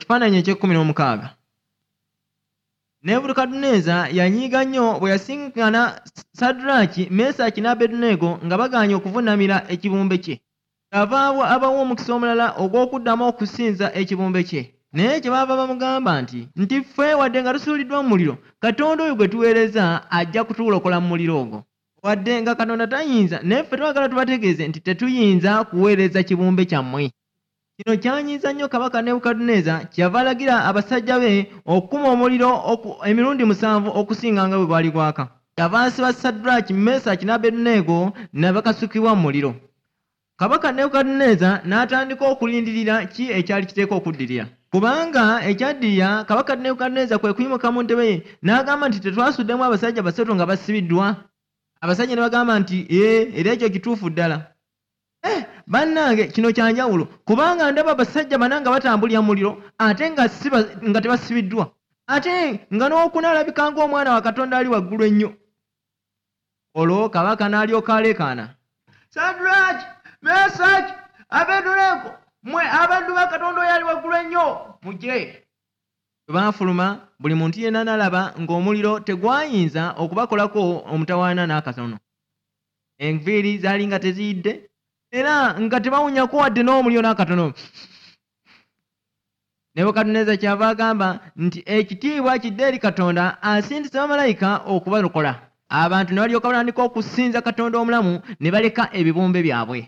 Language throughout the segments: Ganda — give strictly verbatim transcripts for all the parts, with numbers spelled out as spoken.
Ekifaananyi eky'ekkumi n'omukaaga. Nebukadduneeza yanyiiga nnyo bwe yasinkana Saddulaaki, Mesaki ne Abeduneego nga bagaanye okuvuunamira ekibumbe kye. Kyava abawa omukisa omulala ogw'okuddamu okusinza ekibumbe kye. Naye kyebaava bamugamba nti nti ffe wadde nga tusuuliddwa mu muliro, Katonda oyo gwe tuweereza ajja kutulokola mu muliro ogwo. Wadde nga Katonda tayinza, naye ffe twagala tubategeeze nti tetuyinza kuweereza kibumbe kyammwe. Kino kyanyiiza nnyo kabaka Nebukadduneeza, kyeyava alagira abasajja be okukuma omuliro emirundi musanvu okusinga nga bwe gwali gwaka. Kyava asiba Saddulaaki, Mesaki ne Abeduneego ne bakasukibwa mu muliro. Kabaka Nebukadduneeza n'atandika okulindirira ki ekyali kiteeka okuddirira. Kubanga ekyaddirira kabaka Nebukadduneeza kwe kuyimuka mu ntebe ye n'agamba nti tetwasuddemu abasajja basatu nga basibiddwa. Abasajja ne bagamba nti ee, era ekyo kituufu ddala. Eh, bannange kino kyanjawulo kubanga ndaba abasajja bana nga batambulira mu muliro ate nga siba nga tebasibiddwa. Ate nga n'okuna alabika ng'omwana wa Katonda ali waggulu ennyo. Olwo kabaka n'alyoka aleekaana. Saddulaaki, Mesaki, Abeduneego, mmwe abaddu ba Katonda oyo ali waggulu ennyo, mujje. Bwe baafuluma buli muntu yenna n'alaba ng'omuliro tegwayinza okubakolako omutawaana n'akatono. Enviiri zaali nga teziyidde era nga tebawunyako wadde n'omuliro n'akatono. Nebukadduneeza kyava agamba nti ekitiibwa kidde eri Katonda asindise bamalayika okubalokola. Abantu ne balyoka batandika okusinza Katonda omulamu ne baleka ebibumbe byabwe.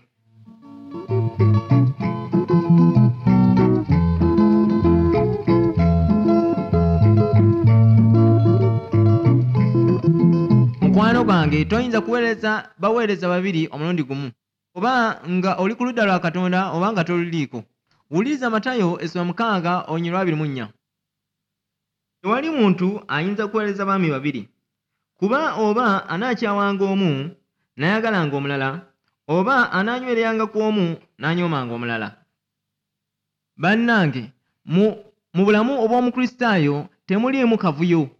Mukwano gwange, toyinza kuweereza baweereza babiri omulundi gumu, oba nga oli ku ludda lwa Katonda oba nga toluliiko. Wuliriza Matayo essula mukaaga olunyiriri lwa abiri mu nnya. Tewali muntu ayinza kuweereza baami babiri, kuba oba anaakyawanga omu n'ayagalanga omulala, oba anaanywereranga ku omu n'anyoomanga omulala. Bannange, mu mu bulamu obw'Omukristaayo temuliimu kavuyo.